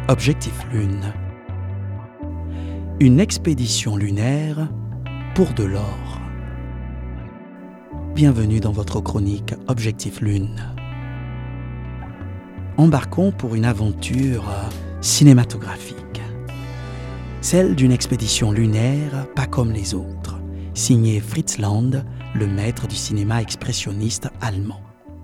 Objectif Lune. Une expédition lunaire pour de l'or. Bienvenue dans votre chronique Objectif Lune. Embarquons pour une aventure cinématographique. Celle d'une expédition lunaire pas comme les autres, signée Fritz Land, le maître du cinéma expressionniste allemand.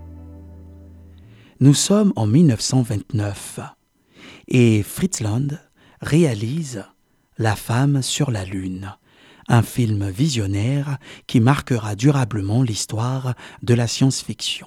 Nous sommes en 1929 et Fritz Land réalise La femme sur la Lune, un film visionnaire qui marquera durablement l'histoire de la science-fiction.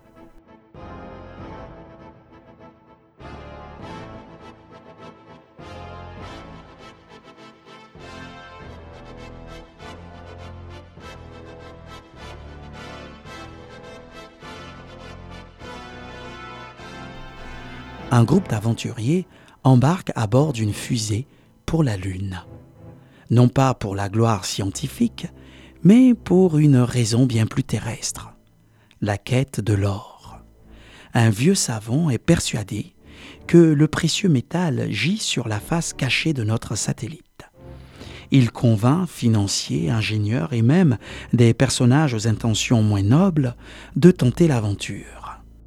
Un groupe d'aventuriers embarque à bord d'une fusée pour la Lune. Non pas pour la gloire scientifique, mais pour une raison bien plus terrestre, la quête de l'or. Un vieux savant est persuadé que le précieux métal gît sur la face cachée de notre satellite. Il convainc financiers, ingénieurs et même des personnages aux intentions moins nobles de tenter l'aventure.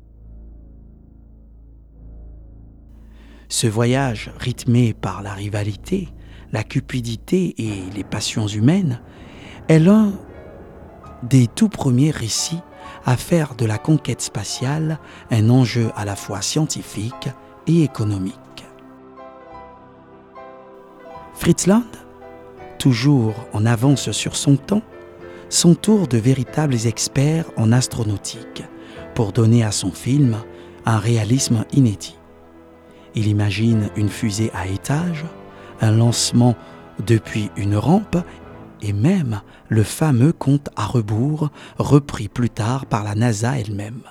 Ce voyage rythmé par la rivalité, la cupidité et les passions humaines est l'un des tout premiers récits à faire de la conquête spatiale un enjeu à la fois scientifique et économique. Fritz Land, toujours en avance sur son temps, s'entoure de véritables experts en astronautique pour donner à son film un réalisme inédit. Il imagine une fusée à étages, un lancement depuis une rampe et même le fameux compte à rebours repris plus tard par la NASA elle-même.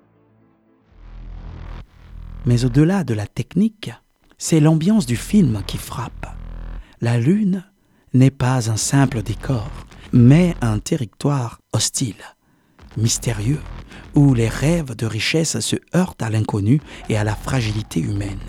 Mais au-delà de la technique, c'est l'ambiance du film qui frappe. La Lune n'est pas un simple décor, mais un territoire hostile, mystérieux, où les rêves de richesse se heurtent à l'inconnu et à la fragilité humaine.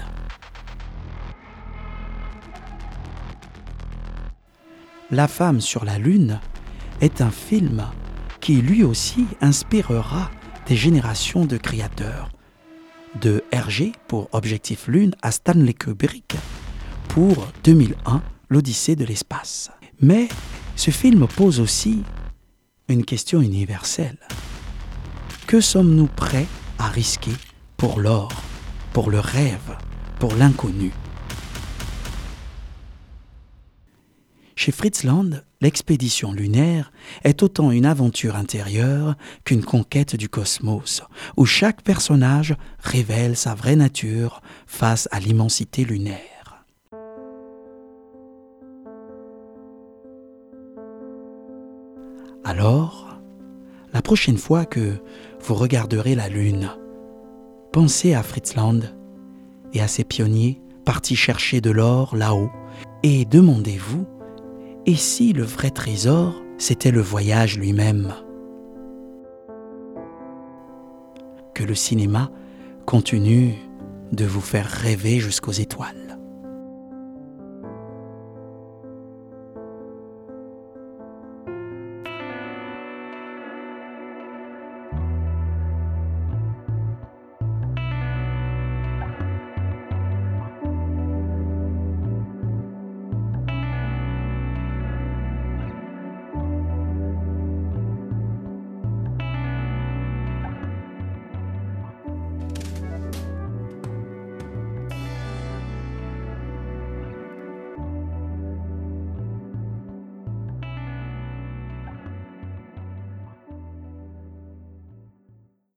La femme sur la Lune est un film qui lui aussi inspirera des générations de créateurs, de Hergé pour Objectif Lune à Stanley Kubrick pour 2001, l'Odyssée de l'espace. Mais ce film pose aussi une question universelle. Que sommes-nous prêts à risquer pour l'or, pour le rêve, pour l'inconnu ? Chez Fritz Land, l'expédition lunaire est autant une aventure intérieure qu'une conquête du cosmos, où chaque personnage révèle sa vraie nature face à l'immensité lunaire. Alors, la prochaine fois que vous regarderez la Lune, pensez à Fritz Land et à ses pionniers partis chercher de l'or là-haut et demandez-vous, et si le vrai trésor, c'était le voyage lui-même ? Que le cinéma continue de vous faire rêver jusqu'aux étoiles.